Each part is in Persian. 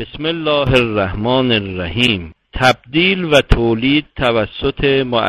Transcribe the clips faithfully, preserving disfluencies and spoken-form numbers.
بسم الله الرحمن الرحیم. تبدیل و تولید توسط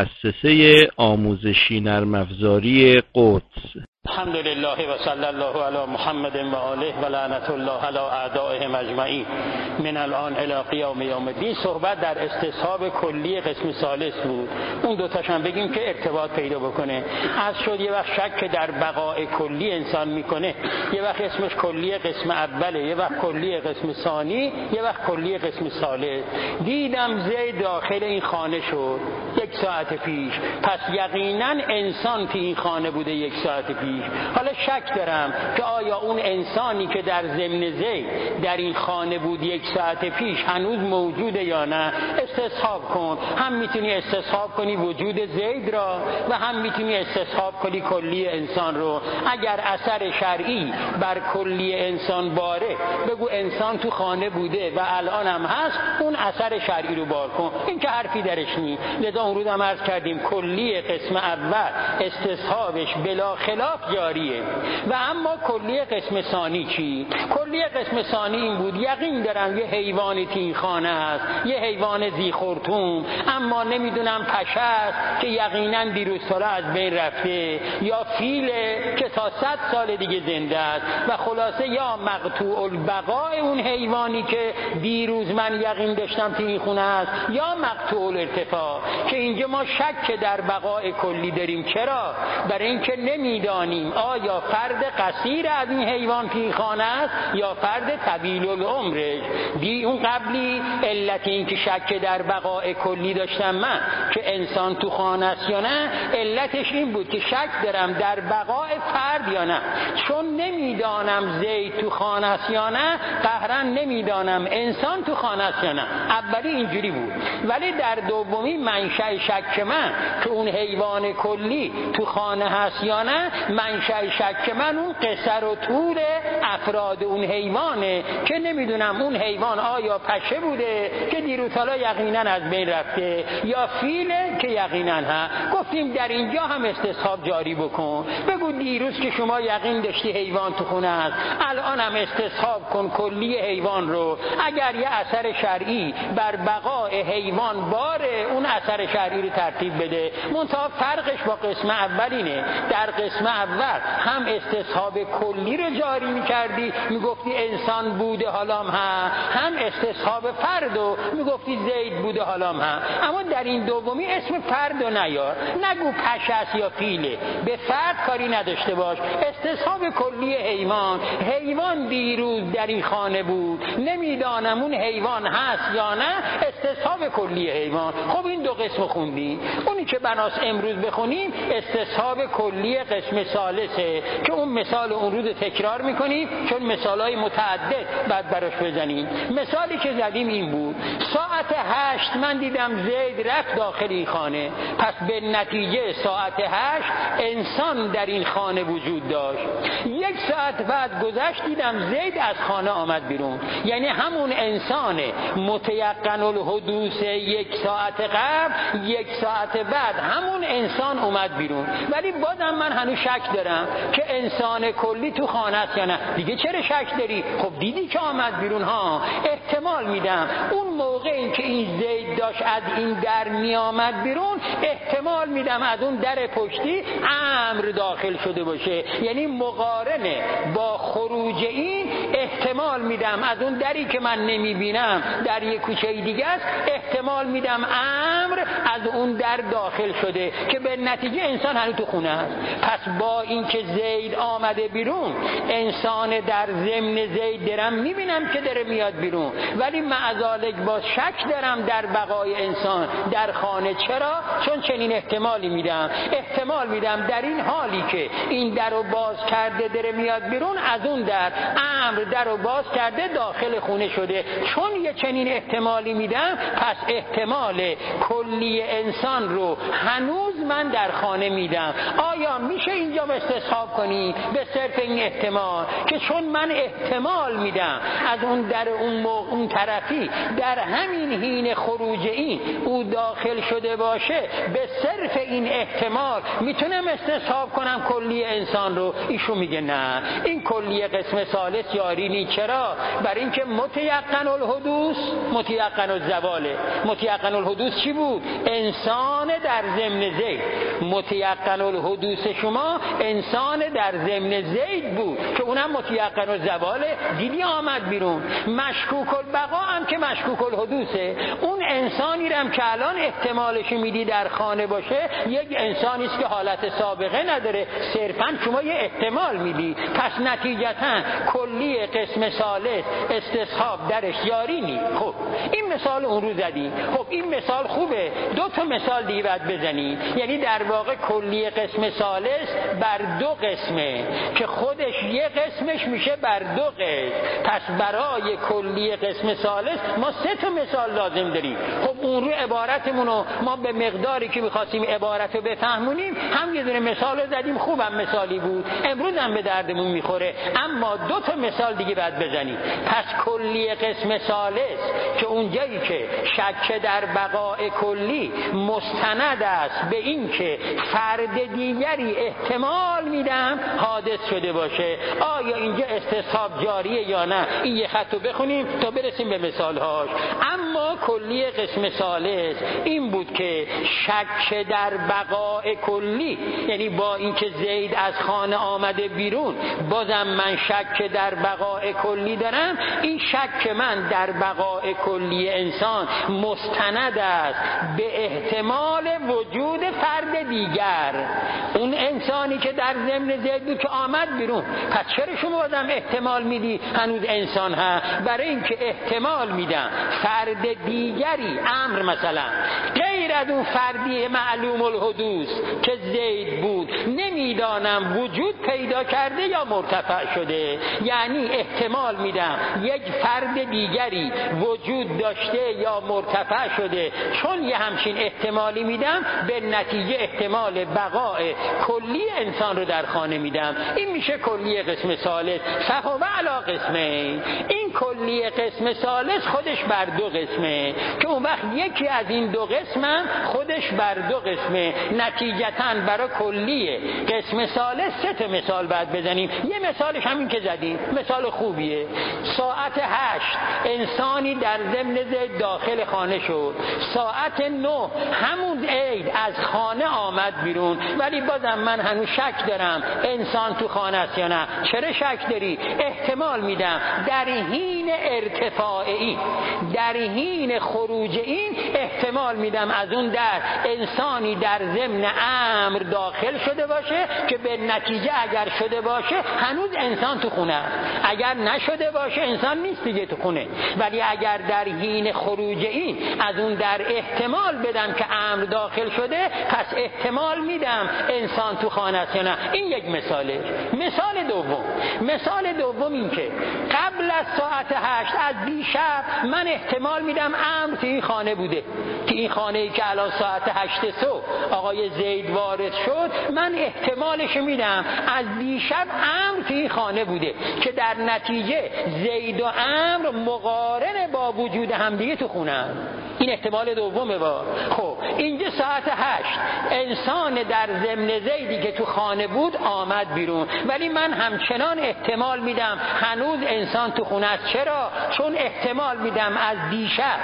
مؤسسه آموزشی نرم افزاری قدس. الحمد لله و صلی الله علی محمد و آله و لعنت الله علی اعدائهم اجمعین من الان الی قیام یوم الدین. صحبت در استصحاب کلی قسم ثالث بود. اون دو تاشم بگیم که ارتباط پیدا بکنه. از شد یه وقت شک در بقای کلی انسان میکنه، یه وقت اسمش کلی قسم اوله، یه وقت کلی قسم ثانی، یه وقت کلی قسم ثالث. دیدم زید داخل این خانه شد یک ساعت پیش، پس یقینا انسان تو این خانه بوده یک ساعت پیش. حالا شک دارم که آیا اون انسانی که در ضمن زید در این خانه بود یک ساعت پیش هنوز موجوده یا نه. استصحاب کن، هم میتونی استصحاب کنی وجود زید را و هم میتونی استصحاب کنی کلی انسان رو. اگر اثر شرعی بر کلی انسان باره، بگو انسان تو خانه بوده و الان هم هست، اون اثر شرعی رو بار کن. این که حرفی درش نیست. لذا اون روز هم عرض کردیم کلی قسم اول استصحابش بلا خلاف جاریه. و اما کلی قسم ثانی چی؟ کلی قسم ثانی این بود یقین دارم یه حیوانی تو این خانه هست، یه حیوان ذی خرطوم، اما نمیدونم پشه است که یقینا دیروز ساله از بین رفته، یا فیله که تا صد سال دیگه زنده است. و خلاصه یا مقطوع البقاء اون حیوانی که دیروز من یقین داشتم تو این خونه است، یا مقطوع الارتفاع که اینجا ما شک در بقای کلی داریم. چرا؟ برای اینکه نمیدانیم آیا فرد قصیر از این حیوان تو این خانه است یا فرد طویل العمرش. دی اون قبلی علت این که شک در بقای کلی داشتم من که انسان تو خانه است یا نه، علتش این بود که شک دارم در بقای فرد یا نه. چون نمیدانم زید تو خانه است یا نه، قهرن نمیدانم انسان تو خانه است یا نه. اولی اینجوری بود. ولی در دومی منشأ شک من که اون حیوان کلی تو خانه هست یا نه، منشأ شک من اون قصر و طول افراد اون حیوانه که نمیدونم اون حیوان آیا پشه بوده که دیروز حالا یقینا از بین رفته، یا فیله که یقینا ها. گفتیم در اینجا هم استصحاب جاری بکن. بگو دیروز که شما یقین داشتی حیوان تو خونه است، الان هم استصحاب کن کلی حیوان رو. اگر یه اثر شرعی بر بقای حیوان باره، اون اثر شرعی رو ترتیب بده. منتها فرقش با قسم اولینه. در قسم اول هم استصحاب کلی رو جاری می‌کردی، میگفتی انسان بوده حالام ها، هم استصحاب فرد رو میگفتی زید بوده حالام ها. اما در این دومی اسم فرد رو نیار، نگو پشه است یا فیله، به فرد کاری نداشته باش. استصحاب کلی حیوان، حیوان دیروز در این خانه بود، نمیدانم اون حیوان هست یا نه، استصحاب کلی حیوان. خب این دو قسم خوندیم. اونی که بناس امروز بخونیم استصحاب کلی قسم ثالثه که اون مثال اون روز تکرار میکنیم چون مثالای متعدد بعد براش بزنیم. مثالی که زدیم این بود ساعت هشت من دیدم زید رفت داخل این خانه، پس به نتیجه ساعت هشت انسان در این خانه وجود داشت. یک ساعت بعد گذشت دیدم زید از خانه آمد بیرون، یعنی همون انسان متیقن الحدوث یک ساعت قبل یک ساعت بعد همون انسان اومد بیرون. ولی بازم من هنوز شک دارم که انسان کلی تو خانه است یا نه. دیگه چرا شک داری؟ خب دیدی که آمد بیرون ها. احتمال میدم اون موقع این که این زید داشت از این در می آمد بیرون، احتمال میدم از اون در پشتی امر داخل شده باشه، یعنی مقارنه با خروج این. احتمال میدم از اون دری که من نمیبینم در یک کوچه دیگه است، احتمال میدم امر از اون در داخل شده که به نتیجه انسان هنوز تو خونه است. پس با این که زید آمده بیرون، انسان در ضمن زید درم میبینم که داره میاد بیرون، ولی معذالک باز شک دارم در بقای انسان در خانه. چرا؟ چون چنین احتمالی میدم. احتمال میدم در این حالی که این در رو باز کرده داره میاد بیرون، از اون در امر در رو باز کرده داخل خونه شده. چون یه چنین احتمالی میدم، پس احتمال کلی انسان رو هنوز من در خانه میدم. آیا میشه اینجا استصحاب کنی به صرف این احتمال که چون من احتمال میدم از اون در اون موقع اون طرفی در همین حین خروج این او داخل شده باشه، به صرف این احتمال میتونم استصحاب کنم کلی انسان رو؟ ایشون میگه نه، این کلی قسم ثالث یاری نی. چرا؟ برای اینکه متیقن الحدوث متیقن الزواله. متیقن الحدوث چی بود؟ انسان در ضمن زید. متیقن الحدوث شما انسان در ضمن زید بود که اونم متیقن الزواله، دیدی آمد بیرون. مشکوک البقا هم که مشکوک الحدوثه. اون انسانی رو هم که الان احتمالش میدی در خانه باشه، یک انسانی است که حالت سابقه نداره، صرفا شما یه احتمال میدی. پس نتیجتا کلی قسم ثالث استصحاب درش یاری نی. خب این مثال اون رو زدی. خب این مثال خوبه، دو تا مثال دیگه باید بزنی. یعنی در واقع کلی قسم ثالث بر دو قسمه که خودش یه قسمش میشه بر دو قسم. پس برای کلی قسم ثالث ما سه تا مثال لازم داریم. خب اون رو عبارتمونو ما به مقداری که می‌خواستیم عبارت رو بفهمونیم هم یه دونه مثال رو زدیم، خوبم مثالی بود، امروز هم به دردمون میخوره. اما دو تا مثال دیگه باید بزنیم. پس کلی قسم ثالث که اونجایی که شک در بقاء کلی مستند است به این که فرد دیگری احتمال میدم حادث شده باشه، آیا اینجا استصحاب جاریه یا نه؟ این یه خط رو بخونیم تا برسیم به مثالهاش. اما کلی قسم ثالث این بود که شک در بقاء کلی، یعنی با اینکه زید از خانه آمده بیرون بازم من شک در بقاء کلی دارم. این شک من در بقاء کلی انسان مستند است به احتمال وجود فرد دیگر. اون انسانی که در ضمن زید بود که آمد بیرون، پس چرا شما بازم احتمال میدی هنوز انسان ها؟ برای اینکه احتمال میدم فرد دیگری، امر مثلا غیر از اون فردی معلوم الحدوث که زید بود، نمیدانم وجود پیدا کرده یا مرتفع شده. یعنی احتمال میدم یک فرد دیگری وجود داشته یا مرتفع شده. چون یه همچین احتمالی میدم به نتیجه احتمال بقاء کلی انسان رو در خانه میدم. این میشه کلی قسم ثالث. فهو علی قسمه. این کلی قسم ثالث خودش بر دو قسمه که اون وقت یکی از این دو قسم خودش بر دو قسمه. نتیجتاً برای کلی قسم ثالث سه تا مثال بعد بزنیم. یه مثالش همین که زدیم، مثال خوبیه. ساعت هشت انسانی در ضمن زید داخل خانه شد. ساعت نه همون عید از خانه آمد بیرون، ولی بازم من هنوز شک دارم انسان تو خانه است یا نه. چرا شک داری؟ احتمال میدم در حین ارتفاع این، در حین خروج این، احتمال میدم از اون در انسانی در ضمن امر داخل شده باشه که به نتیجه اگر شده باشه هنوز انسان تو خونه است. اگر نشده باشه انسان نیست دیگه تو خونه. ولی اگر در حین خروج این از اون در احتمال بدم که امر داخل شده، پس احتمال میدم انسان تو خانه است یا نه. این یک مثاله. مثال دوم، مثال دوم این که قبل از ساعت هشت از دیشب من احتمال میدم امر تو این خانه بوده. تو این خانه ای که الان ساعت هشت صبح آقای زید وارد شد، من احتمالش میدم از دیشب امر تو این خانه بوده که در نتیجه زید و امر مقارن با وجود همدیگه تو خونه هم. این احتمال دومه. با خب اینجا ساعت هشت انسان در ضمن زیدی که تو خانه بود آمد بیرون، ولی من همچنان احتمال میدم هنوز انسان تو خونه است. چرا؟ چون احتمال میدم از دیشب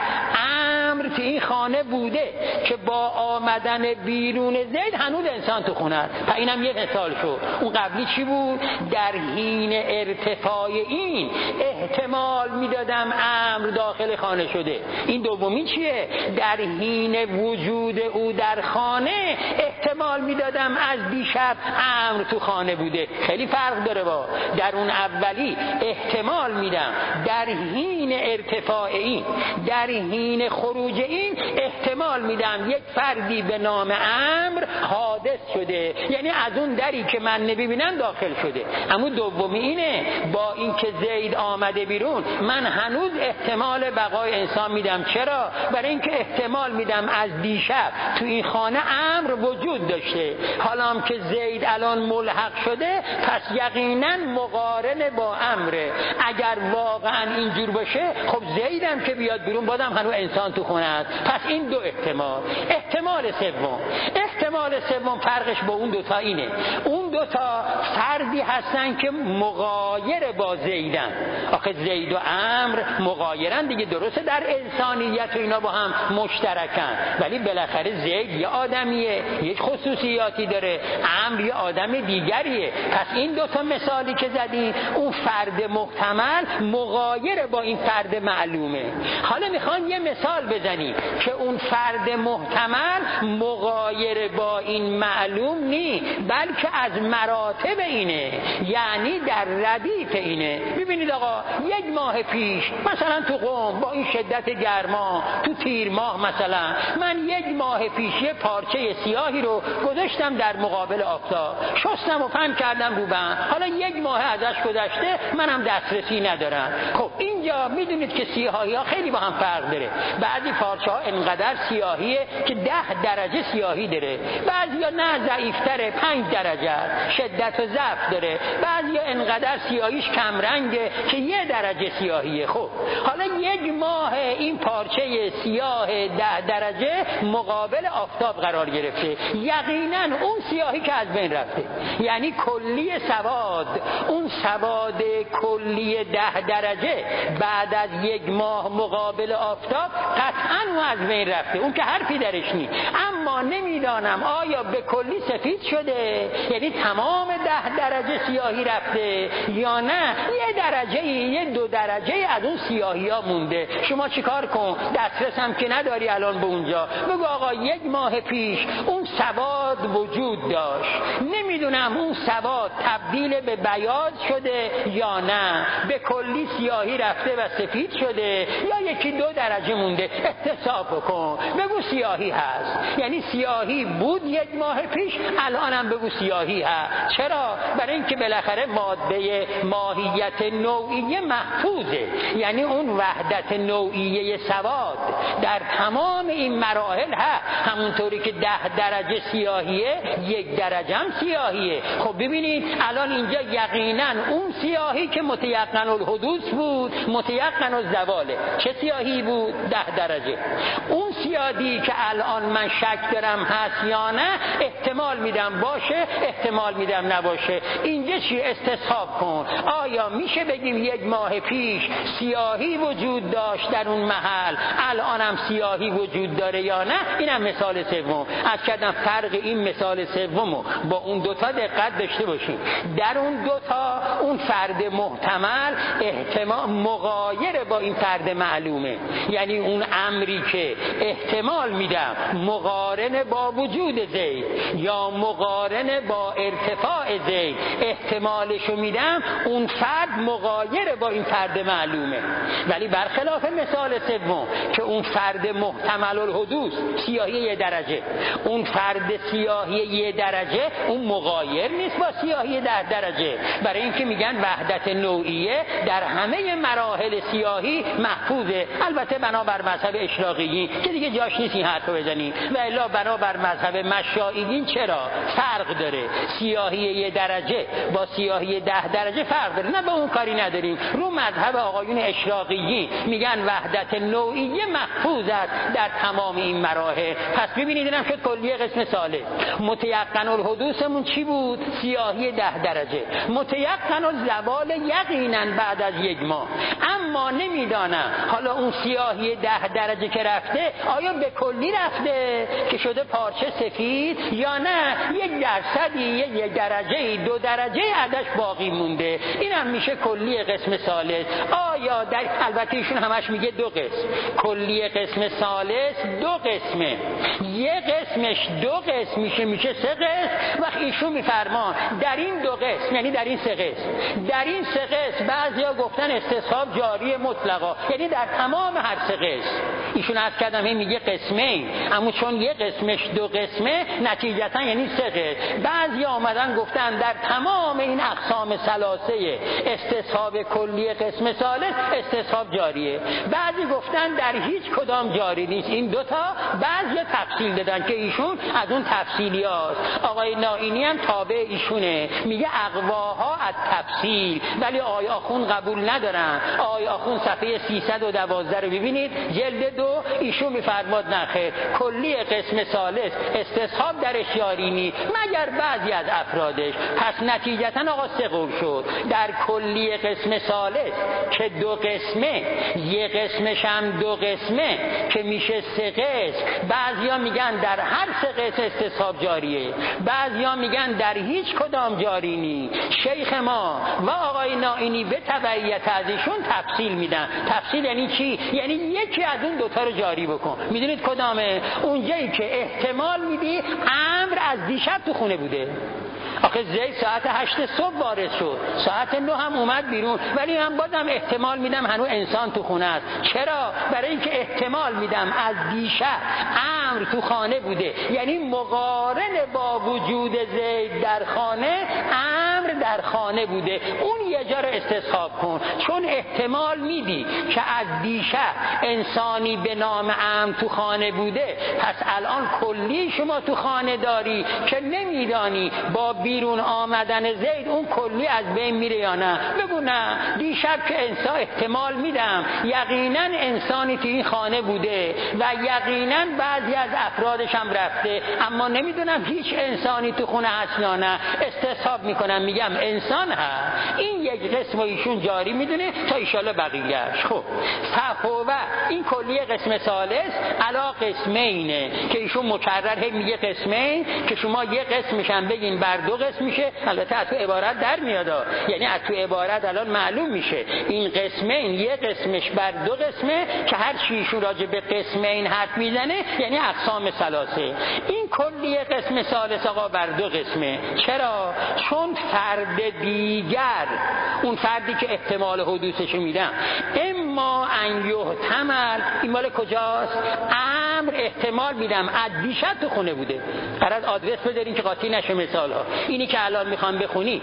امر تو این خانه بوده که با آمدن بیرون زید هنوز انسان تو خونه است. پس اینم یه مثال شد. اون قبلی چی بود؟ در حین ارتفاع این احتمال میدادم امر داخل خانه شده. این دومی چیه؟ در حین وجود او در خانه احتمال میدادم از دیشب امر تو خانه بوده. خیلی فرق داره با در اون اولی. احتمال میدم در حین ارتفاع این، در حین خروج این احتمال میدم یک فردی به نام امر حادث شده، یعنی از اون دری که من نمیبینم داخل شده. اما دومی اینه، با اینکه زید آمده بیرون من هنوز احتمال بقای انسان میدم. چرا؟ برای اینکه احتمال میدم از دیشب تو این خانه امر وجود داشته، حالا هم که زید الان ملحق شده پس یقینا مقارن با امره. اگر واقعا اینجور باشه خب زیدم که بیاد بیرون بازم هنوز انسان تو خونه است. پس این دو احتمال. احتمال سوم احتمال سوم فرقش با اون دوتا اینه، اون دوتا فردی هستن که مغایر با زیدن. آخه زید و امر مغایرن دیگه، درسته در انسانیت و اینا با هم مشترکن، ولی بالاخره زید یه آدمیه، یک خصوصیاتی داره، امر یه آدم دیگریه. پس این دوتا مثالی که زدی اون فرد محتمل مغایر با این فرد معلومه. حالا میخوان یه مثال بزنی که اون فرد محتمل مغایر با این معلوم نی، بلکه از مراتب اینه، یعنی در ردیف اینه. ببینید آقا، یک ماه پیش مثلا تو قم با این شدت گرما تو تیر ماه مثلا من یک ماه پیش یه پارچه سیاهی رو گذاشتم در مقابل آفتاب، شستم و فن کردم رو بند، حالا یک ماه ازش گذشته منم دسترسی ندارم. خب اینجا میدونید که سیاهی ها خیلی با هم فرق داره. بعضی پارچه ها انقدر سیاهیه که ده درجه سیاهی داره، بعضی ها نه ضعیفتره، پنج درجه شدت و ضعف داره، بعضی ها انقدر سیاهیش کمرنگه که یه درجه سیاهیه. خب حالا یک ماه این پارچه سیاه ده درجه مقابل آفتاب قرار گرفته، یقینا اون سیاهی که از بین رفته، یعنی کلی سواد، اون سواد کلی ده درجه بعد از یک ماه مقابل آفتاب قطعا اون از بین رفته، اون که حرفی درش نیست. اما نمیدانم آیا به کلی سفید شده، یعنی تمام ده درجه سیاهی رفته، یا نه یه درجه یه دو درجه از اون سیاهی ها مونده. شما چیکار کن؟ دسترس هم که نداری الان به اونجا، بگو آقا یک ماه پیش اون سواد وجود داشت، نمیدونم اون سواد تبدیل به بیاض شده یا نه، به کلی سیاهی رفته و سفید شده، یا یکی دو درجه مونده. احتساب کن، بگو سیاهی هست، یعنی سیاهی بود یک ماه پیش، الانم بگو سیاهی هست. چرا؟ برای اینکه بالاخره ماده ماهیت نوعیه محفوظه، یعنی اون وحدت نوعیه سواد در تمام این مراحل هست. همونطوری که ده درجه سیاهیه یک درجه هم سیاهیه. خب ببینید الان اینجا یقینا اون سیاهی که متیقن الحدوث بود، متیقن الزواله، چه سیاهی بود؟ ده درجه. اون سیاهی که الان من شک دارم هست یا نه، احتمال میدم باشه، احتمال میدم نباشه. اینجا چی؟ استصحاب کن. آیا میشه بگیم یک ماه پیش سیاهی وجود داشت در اون محل، الانم سیاهی وجود داره یا نه؟ اینم مثال سوم. از کردم فرق این مثال سومو با اون دوتا دقت داشته باشیم. در اون دوتا اون فرد محتمل احتمال مغایر با این فرد معلومه، یعنی اون امری که احتمال میدم مقارن با وجود زید یا مقارن با ارتفاع زید، احتمالشو میدم اون فرد مغایر با این فرد معلومه. ولی برخلاف مثال سوم که اون فرد محتمل الحدوث سیاهی یه درجه، اون فرد سیاهی یه درجه اون مغایر نیست با سیاهی ده درجه، برای اینکه میگن وحدت نوعیه در همه مراحل سیاهی محفوظه. البته بنابر مذهب اشراقیین که دیگه جاش نیست این حرفو بزنیم، و الا بنابر مذهب مشائیین چرا فرق داره؟ سیاهی یه درجه با سیاهی ده درجه فرق داره. نه به اون کاری نداریم، رو مذهب آقایون اشراقیین میگن وحدت نوعیه محفوظ است در تمام این مراحل. پس ببینید اینم شد کلیه قسم ثالث. متیقن الحدوثمون چی بود؟ سیاهی ده درجه. متیقن الزوال یقینا بعد از یک ماه. اما نمیدانم حالا اون سیاهی ده درجه که رفته آیا به کلی رفته که شده پارچه سفید، یا نه یک درصدی، یک درجه، دو درجه ازش باقی مونده. اینم میشه کلی قسم ثالث. آیا در البته ایشون همش میگه دو قسم، کلی قسم ثالث دو قسمه، یه قسمش دو قسم میشه میشه سه قسم. وقت ایشون میفرمان در این دو قسم، یعنی در این سه قسم، در این سه قسم بعضیا گفتن استصحاب جاری مطلقا، یعنی در تمام هر سه قسم ایشون عرض کردم این میگه قسمه، اما چون یه قسمش دو قسمه نتیجتا یعنی سه قسم. بعضی آمدن گفتن در تمام این اقسام ثلاثه استصحاب کلی قسم ثالث استصحاب جاریه، بعضی گفتن در هیچ کدام جاری نیست. این دوتا بعضی تفصیل دادن که ایشون از اون تفصیلی هاست. آقای نائینی هم تابع ایشونه، میگه اقواها از تفصیل، ولی آقای آخوند قبول ندارن. آقای آخوند صفحه سیصد و دوازده رو ببینید جلد دو، ایشون میفرماد نخیر کلی قسم ثالث استصحاب درش جاری نیست مگر بعضی از افرادش. پس نتیجتا آقا سه قول شد در کلی قسم ثالث که دو قسمه، یه قسمش هم دو قسمه که میشه سه قسم. بعضیا میگن در هر سه قسم استصحاب جاریه، بعضیا میگن در هیچ کدام جاری نیست. شیخ ما و آقای نائینی به تبعیت از ایشون تفصیل میدن. تفصیل یعنی چی؟ یعنی یکی از اون دوتا رو جاری بکن. میدونید کدامه؟ اونجایی که احتمال میدی امر از دیشب تو خونه بوده. آخه زید ساعت هشت صبح وارد شد، ساعت نه هم اومد بیرون، ولی من بازم احتمال میدم هنوز انسان تو خونه است. چرا؟ برای اینکه احتمال میدم از دیشب امر تو خانه بوده، یعنی مقارن با وجود زید در خانه امر در خانه بوده. اون یه جا رو استصحاب کن، چون احتمال میدی که از دیشب انسانی به نام امر تو خانه بوده، پس الان کلی شما تو خانه داری که نمیدانی با بیرون آمدن زید اون کلی از بین میره یا نه. بگو نه، دیشب که انسان احتمال میدم یقینا انسانی تو این خانه بوده و یقینا بعضی از افرادش هم رفته، اما نمیدونم هیچ انسانی تو خونه هست یا نه. استصحاب میکنم میگم انسان هست. این یک قسم ایشون جاری میدونه تا ایشالا بقیه‌اش. خب فهو این کلی قسم ثالث علا قسمینه که ایشون مکرر هی میگه قسمین که شما یه قسمش هم بگین بر دو قسم میشه. البته از تو عبارت در میاد، یعنی از تو عبارت الان معلوم میشه این قسمین یه قسمش بر دو قسمه که هر چیشون راجع به قسمین حرف میزنه یعنی اقسام ثلاثه. این کلی قسم ثالث آقا بر دو قسمه. چرا؟ چون فرد دیگر، اون فردی که احتمال حدوثشو میدم، اما ان یحتمل، این مال کجاست؟ امر احتمال میدم از دیشب تو خونه بوده. قرار آدرس بذارین که قاطی نشه مثال ها. اینی که الان میخوام بخونی،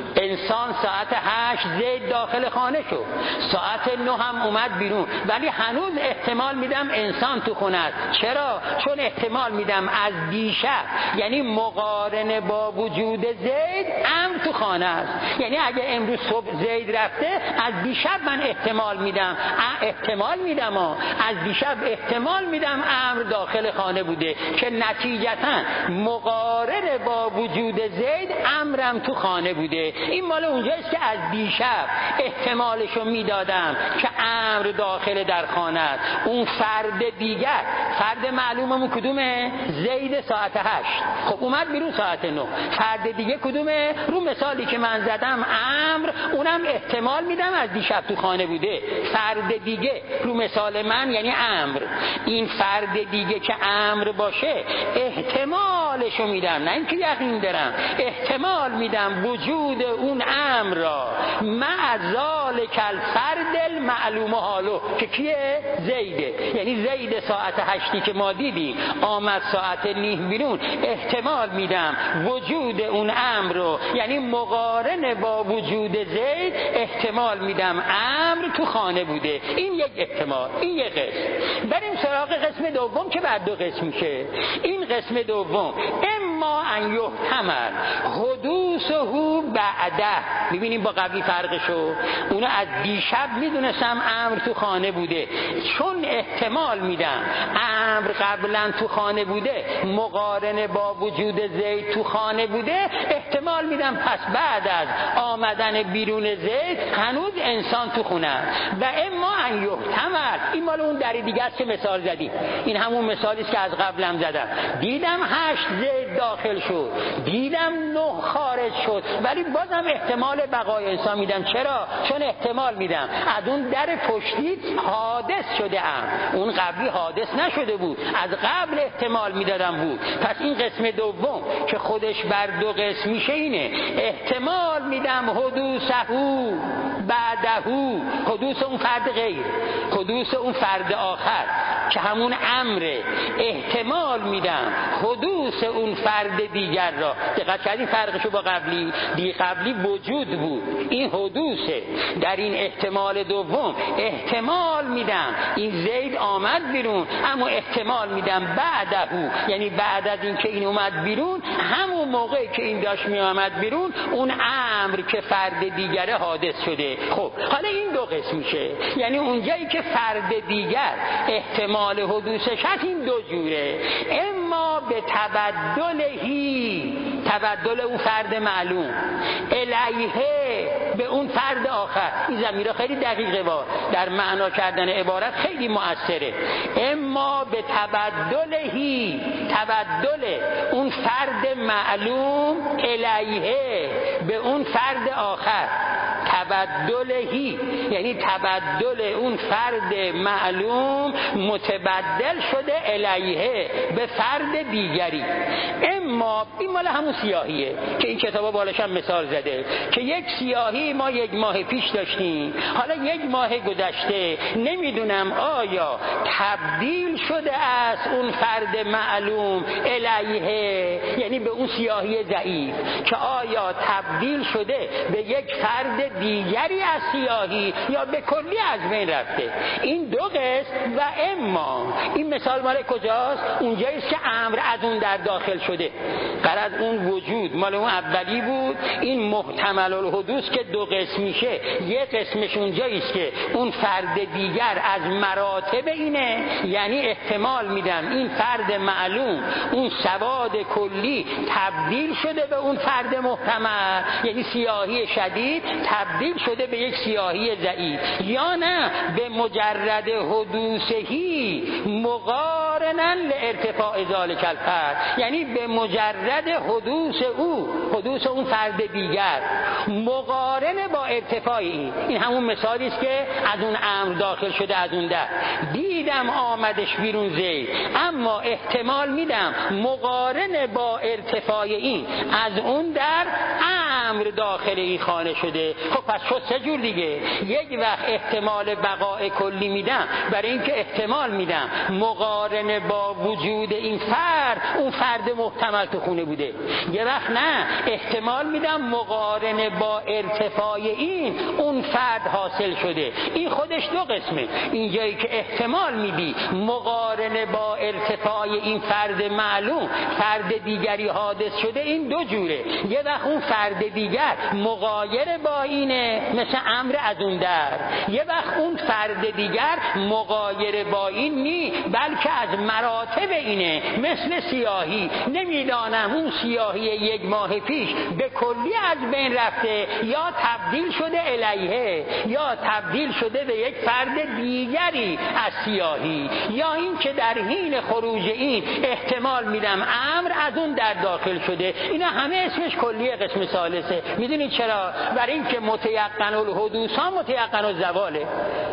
انسان ساعت هشت زید داخل خانه شد، ساعت نه هم اومد بیرون، ولی هنوز احتمال میدم انسان تو خونه است. چرا؟ چون احتمال میدم از دیشب، یعنی مقارنه با وجود زید امر تو خانه است. یعنی اگه امروز صبح زید رفته، از دیشب من احتمال میدم احتمال میدم ها. از دیشب احتمال میدم امر داخل خانه بوده که نتیجتا مقارنه با وجود زید امرم تو خانه بوده. این مال اونجاست که از دیشب احتمالشو میدادم که امر داخل در خانه است. اون فرد دیگر، فرد معلوممون کدومه؟ زید ساعت هشت، خب اومد بیرون ساعت نه. فرد دیگه کدومه؟ رو مثالی که من زدم امر، اونم احتمال میدم از دیشب تو خانه بوده. فرد دیگه رو مثال من یعنی امر. این فرد دیگه که امر باشه احتمالشو میدم، نه اینکه یقین دارم، احتمال میدم وجود اون امر را مع ذالک الفرد المعلوم حالو که کیه؟ زیده. یعنی زید ساعت هشتی که ما دیدیم آمد ساعت نه بیرون، احتمال میدم وجود اون امر رو، یعنی مقارن با وجود زید احتمال میدم امر تو خانه بوده. این یک احتمال، این یک قسم. بریم سراغ قسم دوم که بعد دو قسم میشه. این قسم دوم اما ان یحتمل حدوثه بعده. میبینیم با قبلی فرقشو. اونا از دیشب میدونستم امر تو خانه بوده، چون احتمال میدم امر قبلا تو خانه بوده، مقارنه با وجود زید تو خانه بوده، احتمال میدم پس بعد از آمدن بیرون زید هنوز انسان تو خونه. و اما ان یحتمل، این مال اون در دیگه است که مثال زدیم. این همون مثالی است که از قبلم زدم. دیدم هشت زید داخل شد، دیدم نه خارج شد، ولی بازم احتمال بقای انسان میدم. چرا؟ چون احتمال میدم از اون در پشتی حادث شده ام، اون قبلی حادث نشده بود، از قبل احتمال میدادم بود. پس این قسم دوم که خودش بر دو قسم میشه اینه، احتمال میدم حدوثهو بعدهو، حدوث اون فرد غیر، حدوث اون فرد آخر، که همون امره، احتمال میدم حدوث اون فرد دیگر را. دقت کردین فرقشو با قبلی؟ دی قبلی وجود بود، این حدوثه. در این احتمال دوم احتمال میدم این زید آمد بیرون، اما احتمال میدم بعدهو، یعنی بعد از این که این اومد بیرون، همون موقعی که این داشت می آمد بیرون، اون امر که فرد دیگره حادث شده. خب حالا این دو قسم میشه، یعنی اونجایی که فرد دیگر احتمال حدوثش هست این دو جوره: اما به تبدلهی، تبدل اون فرد معلوم، الیه، به اون فرد آخر. این ضمیر خیلی دقیقه با در معنا کردن عبارت خیلی مؤثره. اما به تبدلهی، تبدل اون فرد معلوم، الیه، به اون فرد آخر. تبدلهی یعنی تبدل اون فرد معلوم متبدل شده الیه، به فرد دیگری. اما این مال همون سیاهیه که این کتابا بالاش هم مثال زده که یک سیاهی ما یک ماه پیش داشتیم، حالا یک ماه گذشته نمیدونم آیا تبدیل شده از اون فرد معلوم الیه، یعنی به اون سیاهی ضعیف، که آیا تبدیل شده به یک فرد دیگری از سیاهی یا به کلی از بین رفته. این دو قسم. و اما این مثال مال کجاست؟ اونجاییست که امر از اون در داخل شده. غرض اون وجود مال اون اولی بود، این محتمل الحدوث که دو قسم میشه، یک قسمش اونجاییست که اون فرد دیگر از مراتب اینه، یعنی احتمال میدم این فرد معلوم، اون سواد کلی تبدیل شده به اون فرد محتمل، یعنی سیاهی شدید تبدیل شده به یک سیاهی ضعیف، یا نه به مجرد حدوثهی مقارناً لارتفاع ذالک الفرد، یعنی به مجرد حدوث او، حدوث اون فرد دیگر مقارن با ارتفاع این. این همون مثالی است که از اون امر داخل شده از اون در. دیدم آمدش بیرون زید، اما احتمال میدم مقارن با ارتفاع این از اون در امر داخل این خانه شده. خب پس شد سه جور دیگه. یک وقت احتمال بقاء کلی میدم برای اینکه احتمال میدم مقارن با وجود این فرد اون فرد محتمل تو خونه بوده. یه وقت نه، احتمال میدم مقارن با ارتفاع این اون فرد حاصل شده. این خودش دو قسمه. اینجایی که احتمال میدی مقارن با ارتفاع این فرد معلوم فرد دیگری حادث شده، این دو جوره. یه وقت اون فرد دیگر مغایر با اینه، مثل امر از اون در. یه وقت اون فرد دیگر مغایر با این نی، بلکه از مراتب اینه، مثل سیاهی. نمیدانم اون سیاهی یک ماه پیش به کلی از بین رفته یا تبدیل شده الیه، یا تبدیل شده به یک فرد دیگری از سیاهی، یا این که در حین خروج این احتمال میدم امر از اون در داخل شده. اینا همه اسمش کلیه قسم ثالثه. میدونید چرا؟ برای اینکه متیقن الحدوث ها متیقن الزواله.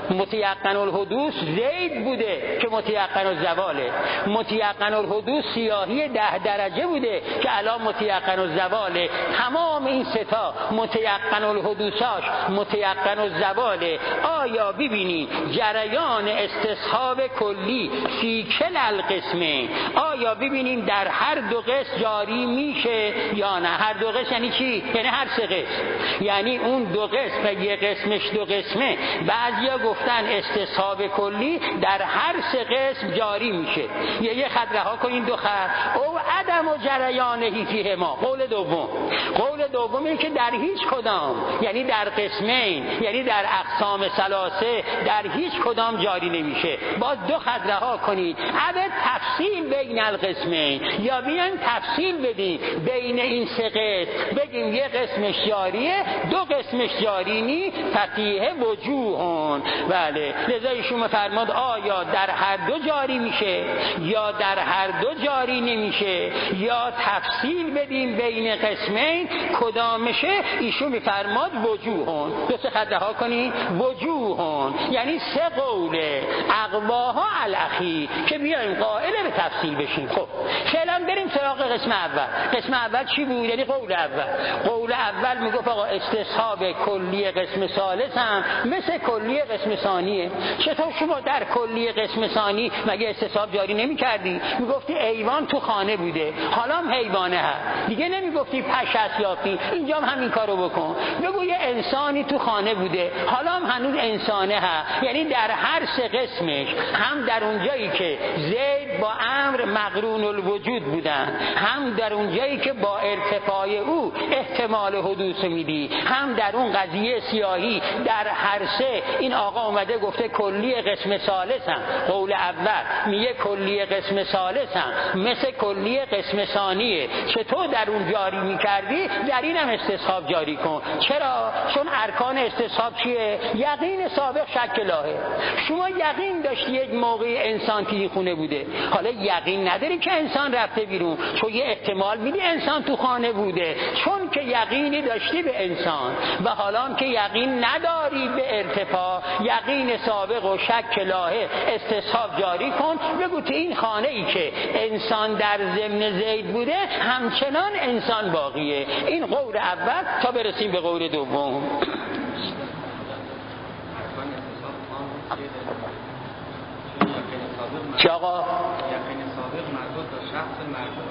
متیقن الحدوث زید بوده که متیقن الزواله. متیقن الحدوث سیاهی ده درجه بوده که الان متیقن الزواله. تمام این ستا متیقن الحدوثاش متیقن الزواله. آیا ببینید جریان استصحاب کلی فی کل القسمه، آیا ببینیم در هر دو قسم جاری میشه یا نه؟ هر دو قسم یعنی چی؟ یعنی هر سه قسم. یعنی اون دو قسم، یک قسمش دو قسمه، بعضیا گفتن استصحاب کلی در هر سه قسم جاری میشه. یه یه خط رها کنین، دو خط. او عدم و جریانهی فیه ما. قول دوم، قول دوم اینه که در هیچ کدام، یعنی در قسمین، یعنی در اقسام ثلاثه، در هیچ کدام جاری نمیشه. باز دو خط رها کنید. عدد تفصیل بین القسمین، یا بیان تفصیل بدیم بین این سه قسم، بگیم یه قسمش جاریه، دو قسمش جاری نی، ففیه وجوهون. بله، لذا ایشون فرماد آیا در هر دو جاری میشه یا در هر دو جاری نمیشه، یا تفصیل بدیم بین قسمین کدامشه. ایشون میفرماد وجوهون. دو سه خط رها کنی. وجوهون یعنی سه قوله اقواها الاخیر که بیایم قائل به تفصیل بشیم. خب فعلا بریم سراغ قسم اول. قسم اول چی بود؟ یعنی قول اول. قول اول میگفت آقا استصحاب استصحاب کلی قسم ثالث هم مثل کلی قسم ثانیه. چطور شما در کلی قسم ثانی مگه استصحاب جاری نمی کردی؟ می گفتی ایوان تو خانه بوده، حالا هم حیوانه هست، دیگه نمی گفتی پش هست یافتی، اینجا هم همین کارو بکن. بگو یه انسانی تو خانه بوده، حالا هم هنوز انسانه هست. یعنی در هر سه قسمش، هم در اونجایی که زید با امر مقرون الوجود بودن، هم در اونجایی که با ارتفاع او احتمال حدوث میدی، هم در اون قضیه سیاهی، در هر سه این آقا اومده گفته کلی قسم ثالث هم. قول اول میگه کلی قسم ثالث هم مثل کلی قسم ثانیه. چطور در اون جاری میکردی در این هم استصحاب جاری کن. چرا؟ چون ارکان استصحاب چیه؟ یقین سابق شک لاهه. شما یقین داشتی یک موقع انسان توی خونه بوده، حالا یقین نداری که انسان رفته بیرون، چون یه احتمال میدی انسان تو خانه بوده. چون که یقینی داشتی به انسان و حالا که یقین نداری به ارتفاع، یقین سابق و شک لاهه استصحاب جاری کن. بگو تو این خانه ای که انسان در ضمن زید بوده همچنان انسان باقیه. این قول اول تا برسیم به قول دوم. چه آقا؟ یقین سابق مربوط به شخص مربوط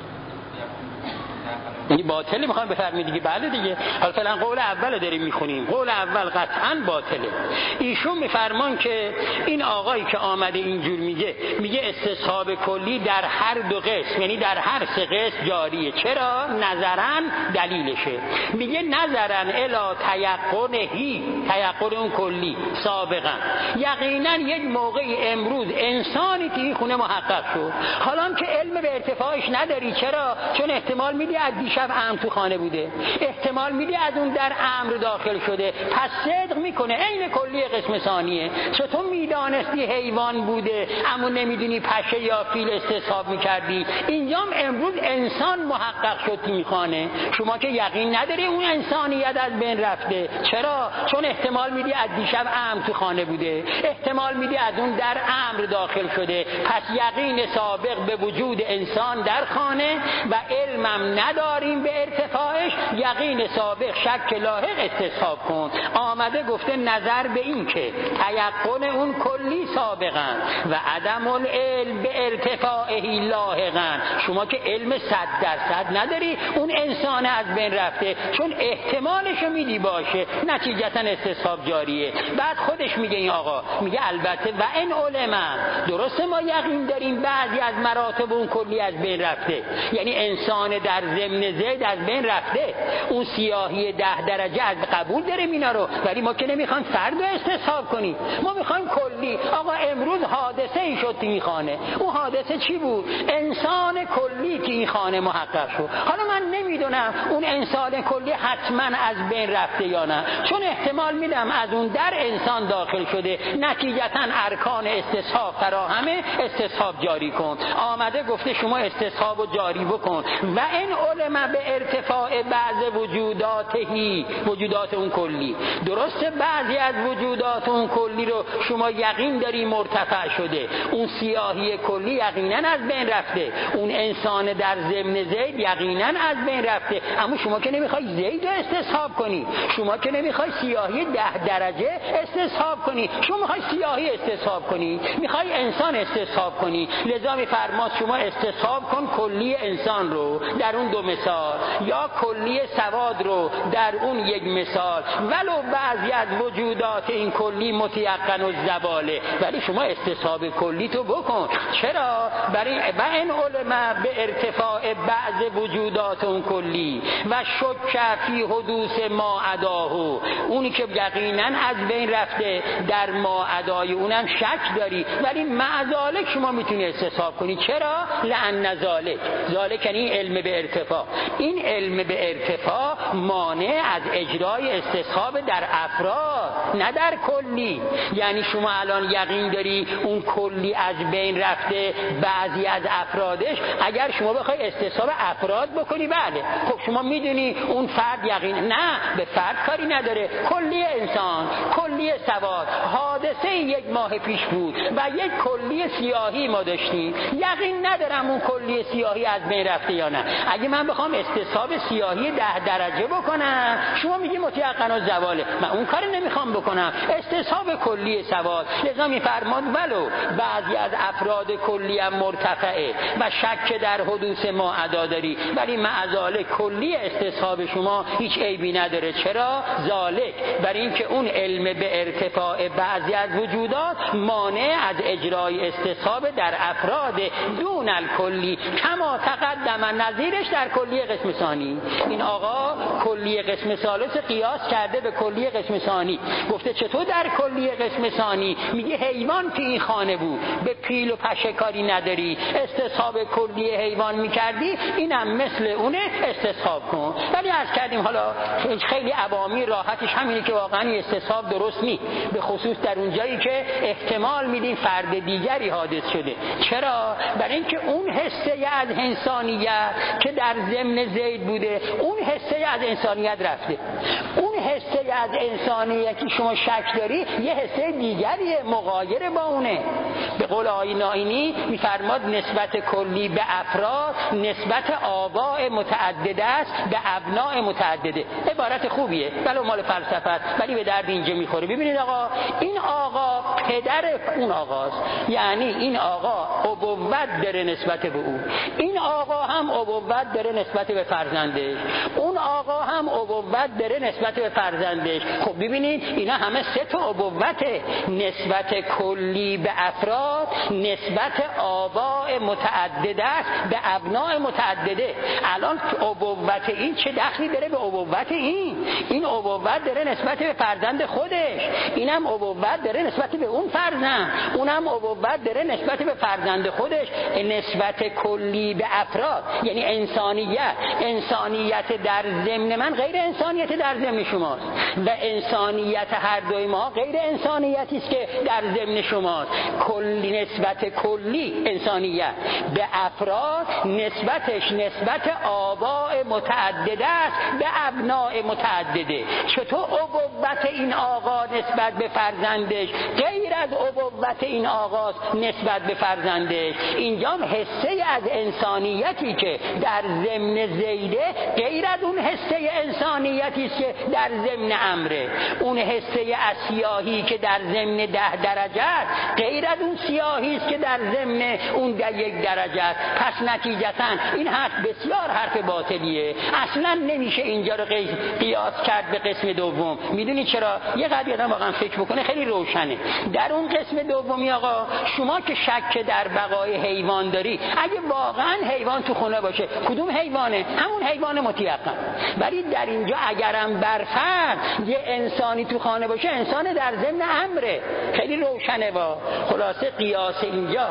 یعنی باطله میخوام بفرمید دیگه. بله دیگه. حالا فعلا قول اول داریم میخونیم. قول اول قطعا باطله. ایشون میفرمان که این آقایی که آمده اینجور میگه میگه استصحاب کلی در هر دو قسم، یعنی در هر سه قسم جاریه. چرا؟ نظرن دلیلشه. میگه نظرن الا تیقنهی، تیقن اون کلی سابقا، یقینا یک موقعی امروز انسانی که این خونه محقق شد، حالا که علم به ارتفاعش نداری. چرا؟ چون احتمال میدی از دیشب امر تو خانه بوده، احتمال میدی از اون در امر داخل شده، پس صدق میکنه عین کلی قسم ثانیه. چطور میدانستی حیوان بوده اما نمیدونی پشه یا فیل استصحاب میکردی؟ اینجام امروز انسان محقق شد تو این خانه، شما که یقین نداری اون انسانیت از بین رفته. چرا؟ چون احتمال میدی از دیشب امر تو خانه بوده، احتمال میدی از اون در امر داخل شده، پس یقین سابق به وجود انسان در خانه و علمم نداریم به ارتفاعش، یقین سابق شک لاحق استصحاب کن. آمده گفته نظر به این که تیقن اون کلی سابقا و عدم العلم به ارتفاعه لاحقا. شما که علم صد درصد نداری اون انسان از بین رفته، چون احتمالشو میدی باشه، نتیجتا استصحاب جاریه. بعد خودش میگه این آقا میگه البته و این علمم، درسته ما یقین داریم بعضی از مراتب اون کلی از بین رفته، یعنی انسان در ضمن زید از بین رفته، اون سیاهی ده درجه از قبول داریم اینا رو، ولی ما که نمیخوایم فرد رو استصحاب کنیم، ما میخوایم کلی. آقا امروز حادثه ای شد تو این خانه، اون حادثه چی بود؟ انسان کلی که این خانه محقق شد. حالا من نمیدونم اون انسان کلی حتما از بین رفته یا نه، چون احتمال میدم از اون در انسان داخل شده، نتیجتا ارکان استصحاب فراهمه، استصحاب جاری کن. آمده گفته شما استصحاب رو جاری بکن و این علم به ارتفاع بعض وجوداتهی، وجودات اون کلی. درسته بعضی از وجودات اون کلی رو شما یقین داری مرتفع شده، اون سیاهی کلی یقینا از بین رفته، اون انسان در ضمن زید یقینا از بین رفته، اما شما که نمیخوای زید رو استصحاب کنی، شما که نمیخوای سیاهی ده درجه استصحاب کنی، شما میخوای سیاهی استصحاب کنی، میخوای انسان استصحاب کنی. لذا میفرماد شما استصحاب کن کلی انسان رو در اون دو مثال، یا کلی سواد رو در اون یک مثال، ولو بعضی از وجودات این کلی متیقن و زباله، ولی شما استصحاب کلی تو بکن. چرا؟ برای و این علم به ارتفاع بعض وجودات اون کلی و شک فی حدوث ما عداهو، اونی که یقینا از بین رفته در ما عدای اونم شک داری، ولی معذالک شما میتونی استصحاب کنی. چرا؟ لأن ذالک، ذالک یعنی علم به ارتفاع، این علم به ارتفاع مانع از اجرای استصحاب در افراد نه در کلی. یعنی شما الان یقین داری اون کلی از بین رفته بعضی از افرادش، اگر شما بخوای استصحاب افراد بکنی بله، خب شما میدونی اون فرد یقین، نه به فرد کاری نداره، کلی انسان، کلیه سواد حادثه یک ماه پیش بود و یک کلیه سیاهی ما داشتیم، یقین ندارم اون کلیه سیاهی از بین رفته یا نه. اگه من بخوام استصحاب سیاهی ده درجه بکنم، شما میگی متیقن زواله، من اون کار نمیخوام بکنم، استصحاب کلیه سواد. لذا میفرماد ولو بعضی از افراد کلی هم مرتفعه و شک در حدوث ما ادا داری، ولی معذاله کلی استصحاب شما هیچ عیبی نداره. چرا؟ ذالک، برای اینکه اون علم به ارتفاع بعضی از وجودات مانع از اجرای استصحاب در افراد دون الکلی کما تقدم، نظیرش در کلی قسم ثانی. این آقا کلی قسم ثالث قیاس کرده به کلی قسم ثانی، گفته چطور در کلی قسم ثانی میگه حیوان که این خانه بود به پیل و پشه کاری نداری، استصحاب کلی حیوان میکردی، اینم مثل اونه استصحاب کن. ولی عرض کردیم حالا خیلی عوامی راحتش همینه که واقعا استصحاب درست نیست، به خصوص در اون جایی که احتمال میدیم فرد دیگری حادث شده. چرا؟ برای اینکه اون حسه از انسانیت که در ضمن زید بوده، اون حسه از انسانیت رفته. اون حسه از انسانیت که شما شک داری یه حسه دیگریه مغایر با اونه. به قول آقای نائینی میفرماد نسبت کلی به افراد نسبت آباء متعدده است به ابناء متعدده. عبارت خوبیه ولو مال فلسفه است، ولی به درد اینجا میخوره. ببینید آقا، این آقا پدر اون آقاست، یعنی این آقا ابوت داره نسبت به او، این آقا هم ابوت داره نسبت به فرزندش، اون آقا هم ابوت داره نسبت به فرزندش. خب ببینید اینا همه سه تا ابوته، نسبت کلی به افراد نسبت آباء متعدده است به ابناء متعدده. الان ابوت این چه دخلی داره به ابوت این؟ این ابوت داره نسبت به فرزند خودش، اینم ابوت داره نسبت به اون فرزند، اونم ابوت داره نسبت به فرزند خودش. نسبت کلی به افراد یعنی انسانیت، انسانیت در ضمن من غیر انسانیت در ضمن شماست و انسانیت هر دوی ما غیر انسانیتی است که در ضمن شماست. کلی نسبت کلی انسانیت به افراد نسبتش نسبت آباء متعدده است به ابناء متعدده. چطور ابوت این آقا نسبت به فرزندش غیر از ابوت این آقاست نسبت به فرزندش؟ اینجا حسه از انسانیتی که در ضمن زیده غیر از اون حسه انسانیتی است که در ضمن امره. اون حسه از سیاهی که در ضمن ده درجه است غیر از اون سیاهی است که در ضمن اون در یک درجه است. پس نتیجتا این حرف بسیار حرف باطلیه، اصلا نمیشه اینجا رو قیاس کرد به قسم دوم. میدونی چرا؟ یه قضیه آدم واقعا فکر بکنه خیلی روشنه. در اون قسم دومی آقا شما که شک در بقای حیوان داری، اگه واقعا حیوان تو خونه باشه کدوم حیوانه؟ همون حیوان متیقن. ولی در اینجا اگرم برفرض یه انسانی تو خانه باشه، انسان در ضمن امره. خیلی روشنه. با خلاصه قیاس اینجا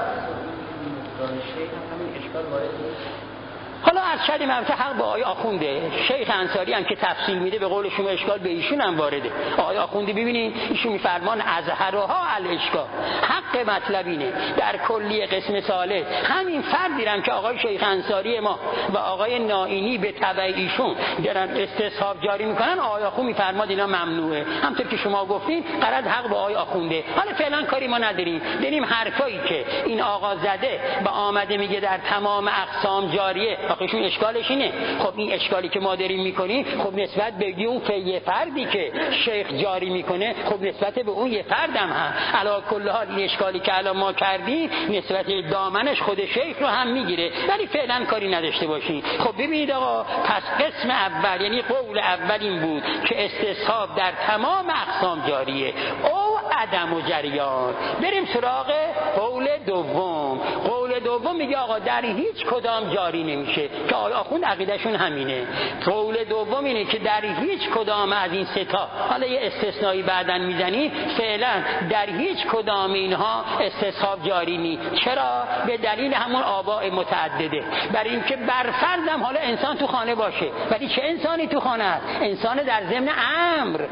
حالا از شدیم همته حق به آقای آخونده شیخ انصاری هم که تفصیل میده، به قول شما اشکال به ایشون هم وارده. آقای آخونده ببینید ایشون میفرمان ازهرها الاشکال، حق مطلب اینه در کلی قسم ثالث همین فردی هم که آقای شیخ انصاری ما و آقای نائینی به تبع ایشون دارن استصحاب جاری میکنن، آقای آخوند میفرماد اینا ممنوعه. همونطور که شما گفتین قرض حق به آقای آخونده. حالا فعلا کاری ما نداریم، داریم حرفایی که این آقا زده و آمده میگه در تمام اقسام جاریه. آخیشون اشکالش اینه. خب این اشکالی که ما داریم میکنیم خب نسبت به اون فیه فردی که شیخ جاری میکنه خب نسبت به اون یه فردم هم علا کل حال این اشکالی که الان ما کردیم نسبت دامنش خود شیخ رو هم میگیره، ولی فعلا کاری نداشته باشین. خب ببینید آقا، پس قسم اول یعنی قول اول این بود که استصحاب در تمام اقسام جاریه او عدم و جریان. بریم سراغ قول دوم. قول دوم میگه آقا در هیچ کدام جاری نمیشه، که آقای آخوند عقیدهشون همینه. قول دوم اینه که در هیچ کدام از این سه تا، حالا یه استثنایی بعدن میزنی، فعلا در هیچ کدام اینها استصحاب جاری نی. چرا؟ به دلیل همون آباء متعدده. برای اینکه برفرضم حالا انسان تو خانه باشه، ولی چه انسانی تو خانه است؟ انسان در ضمن امر.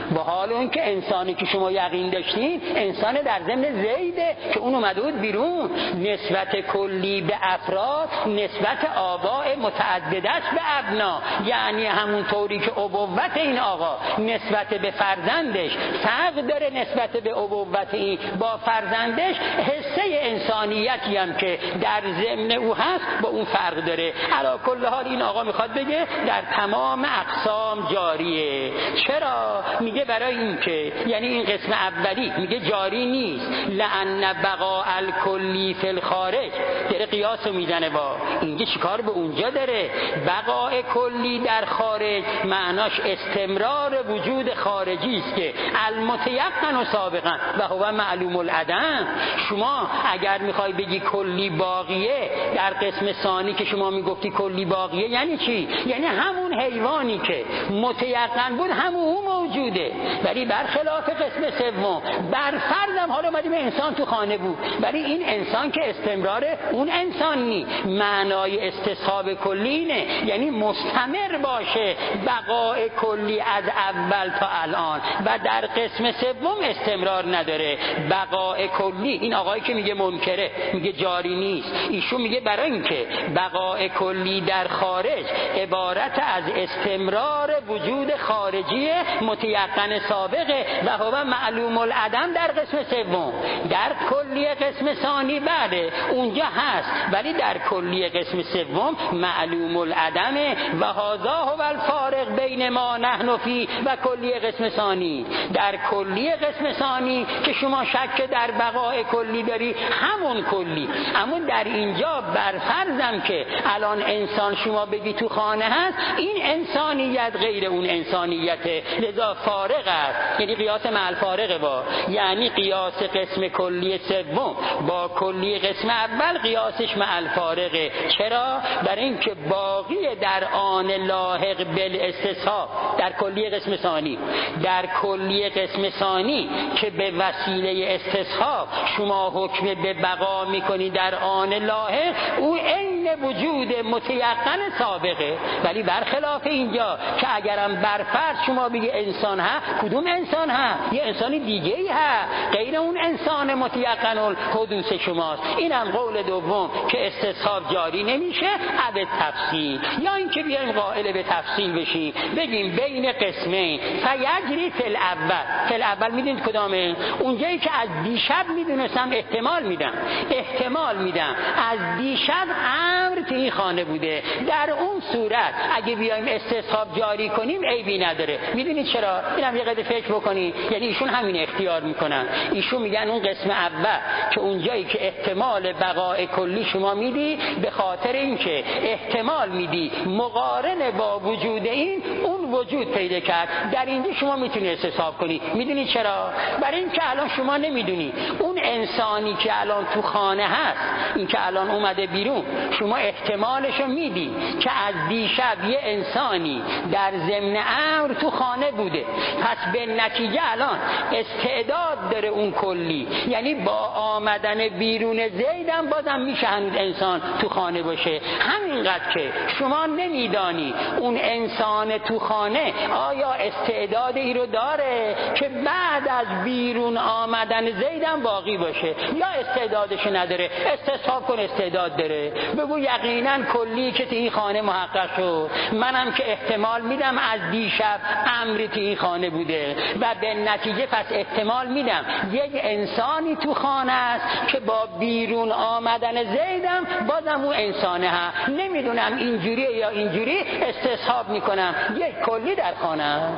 با حال اون که انسانی که شما یقین داشتین انسان در ضمن زیده که اون اومده بود بیرون. نسبت کلی به افراد نسبت آباء متعددش به ابنا، یعنی همون طوری که ابوت این آقا نسبت به فرزندش فرق داره نسبت به ابوت این با فرزندش، حصه انسانیتی هم که در ضمن او هست با اون فرق داره. علی کل حال این آقا میخواد بگه در تمام اقسام جاریه. چرا؟ میگه برای این که یعنی این قسم اولی میگه جاری نیست، لأن بقاء الکلی فی الخارج، داره قیاس میزنه با اینجا چیکار به اونجا داره. بقاء کلی در خارج معناش استمرار وجود خارجی است که المتیقن و سابقا و هو معلوم العدم. شما اگر میخوای بگی کلی باقیه در قسم ثانی که شما میگفتی کلی باقیه یعنی چی؟ یعنی همون حیوانی که متیقن بود همون اون موجوده، ولی برخلاف قسم سوم بر فرضم حالا اومدیم انسان تو خانه بود، ولی این انسان که استمرار اون انسان نی. معنای استصحاب کلی اینه یعنی مستمر باشه بقاء کلی از اول تا الان و در قسم سوم استمرار نداره بقاء کلی. این آقایی که میگه منکره میگه جاری نیست، ایشون میگه برای اینکه بقاء کلی در خارج عبارت از استمرار وجود خارجی متیقن سابقه و هو معلوم العدم در قسم سوم. در کلی قسم ثانی بعده اونجا هست ولی در کلی قسم سوم معلوم العدمه و هذا هو الفارق بین ما نحن فی و کلی قسم ثانی. در کلی قسم ثانی که شما شک در بقاء کلی داری همون کلی، اما در اینجا برفرضم که الان انسان شما بگی تو خانه هست، این انسانیت غیر اون انسانیته لذا فارق است، یعنی قیاس مع الفارقه با یعنی قیاس قسم کلی سوم با کلی قسم اول قیاسش مع الفارقه. چرا؟ برای اینکه باقی در آن لاحق بالاستصحاب در کلی قسم ثانی، در کلی قسم ثانی که به وسیله استصحاب شما حکم به بقا میکنی در آن لاحق او عین وجود متیقن سابقه، ولی برخلاف اینجا که اگرم برفرض شما بگی انسان ها، کدوم انسان ها؟ یه انسان دیگه ای ها غیر اون انسان متیقن الحدوث شماست. اینم قول دوم که استصحاب جاری نمیشه اب تفصیل، یا اینکه بیایم قائل به تفصیل بشیم بگیم بین قسمین فیجری فی الاول. فی الاول میدونید کدامه؟ اونجایی که از دیشب میدونستم احتمال میدم احتمال میدم از دیشب امر تو این خانه بوده، در اون صورت اگه بیایم استصحاب جاری کنیم عیبی نداره. میدونید چرا؟ اینم یه قدر فکر بکنی، یعنی ایشون همین اختیار میکنن. ایشون میگن اون قسم اول که اونجایی که احتمال بقاء کلی شما میدی به خاطر اینکه احتمال میدی مقارن با وجود این اون وجود پیدا کرد، در اینجا شما میتونی استصحاب کنی. میدونید چرا؟ برای اینکه الان شما نمیدونی اون انسانی که الان تو خانه هست، این که الان اومده بیرون، شما احتمالشو میدی که از دیشب یه انسانی در ضمن امر تو خانه بوده، پس به نتیجه الان استعداد داره اون کلی، یعنی با آمدن بیرون زیدم بازم میشه هنوز انسان تو خانه باشه. همینقدر که شما نمیدانی اون انسان تو خانه آیا استعداد ای رو داره که بعد از بیرون آمدن زیدم باقی باشه یا استعدادش نداره. استصحاب کن استعداد داره، بگو یقینا کلی که تو این خانه محقق شد، منم که احتمال میدم از دیشب امری تو این خانه بوده و به نتیجه پس احتمال میدم یک انسانی تو خانه است که با بیرون آمدن زیدم بازم اون انسانه ها، نمیدونم اینجوریه یا اینجوری، استصحاب میکنم یک کلی در خانه هست.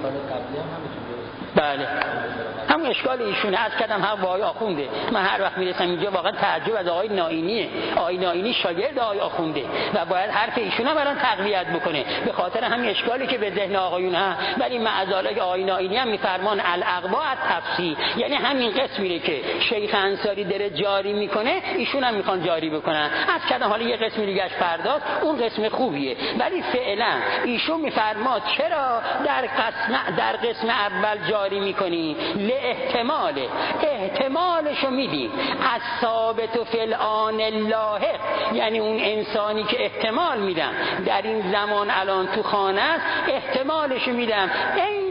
بله همون اشکال ایشونه. از کردم هم با آقای آخونده، من هر وقت میرسم اینجا واقعا تعجب از آقای نائینیه. آقای نائینی شاگرد آقای آخونده و باید حرف ایشون هم الان تقویت بکنه به خاطر همین اشکالی که به ذهن آقایون ها. ولی معذالک آقای نائینی هم میفرمان الاقوا التفصیل، یعنی همین قسمی که شیخ انصاری داره جاری میکنه ایشون هم میخوان جاری بکنن. از کردم حالا یه قسمی دیگهش پرداز، اون قسم خوبیه، ولی فعلا ایشون میفرماد چرا در قسم در قسم اول جاری میکنی؟ احتمال احتمالشو میدیم از ثابت و فی الآن لاحق، یعنی اون انسانی که احتمال میدم در این زمان الان تو خانه است، احتمالشو میدم عین موجود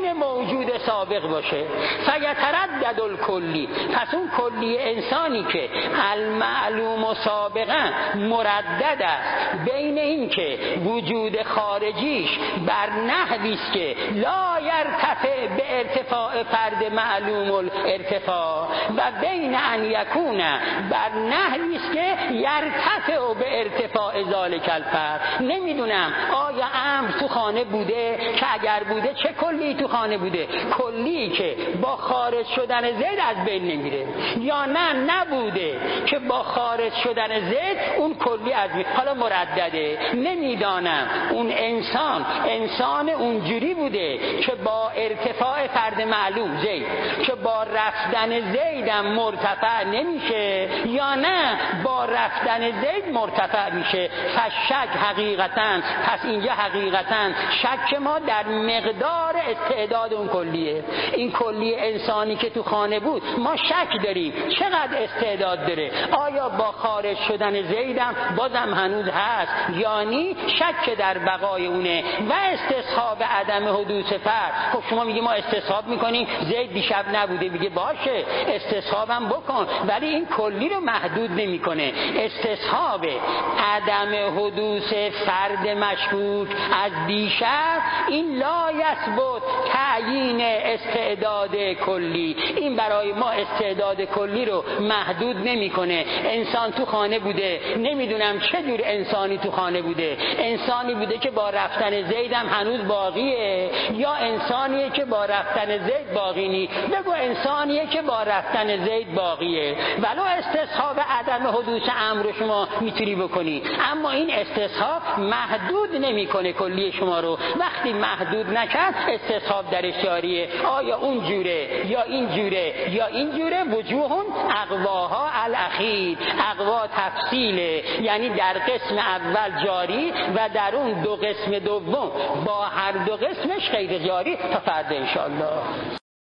وجود سابق باشه. فیتردد الکلی، پس اون کلی انسانی که المعلوم سابقا مردد است بین این که وجود خارجیش بر نحوی است که لا یرتفع به ارتفاع فرد معلوم الارتفاع و بین ان یکون بر نحوی است که یرتفع به ارتفاع ذالک الفرد. نمیدونم آیا امر تو خانه بوده که اگر بوده چه کلی تو خانه بوده، کلی که با خارج شدن زید از بین نمیره، یا نه نبوده که با خارج شدن زید اون کلی از بین. حالا مردده، نمیدانم اون انسان انسان اونجوری بوده که با ارتفاع فرد معلوم زید که با رفتن زیدم مرتفع نمیشه یا نه با رفتن زید مرتفع میشه. فشک حقیقتاً، پس اینجا حقیقتاً شک ما در مقدار استعداد اون کلیه. این کلی انسانی که تو خانه بود ما شک داریم چقدر استعداد داره، آیا با خارج شدن زیدم بازم هنوز هست یعنی شک در بقای اونه و استصحاب عدم حدوث فرد. خب شما میگی ما استصحاب میکنیم زید دیشب نبوده، میگه باشه استصحابم بکن ولی این کلی رو محدود نمیکنه. استصحاب عدم حدوث فرد مشکوک از دیشب این لا یثبت تعیین استعداد کلی، این برای ما استعداد کلی رو محدود نمیکنه. انسان تو خانه بوده، نمیدونم چه جور انسانی تو خانه بوده، انسانی بوده که با رفتن زیدم هنوز باقیه یا انسانیه که با رفتن زید باقی نی. بگو انسانیه که با رفتن زید باقیه، ولو استصحاب عدم حدوث امر شما میتونی بکنی، اما این استصحاب محدود نمیکنه کلی شما رو. وقتی محدود نکرد استصحاب درش جاریه، آیا اون جوره یا این جوره یا این جوره. وجوهون اقواها الاخیر، اقوا تفصیله یعنی در قسم اول جاری و در اون دو قسم دوم با هر دو قسمش غیر جاری. تا فردا انشاءالله.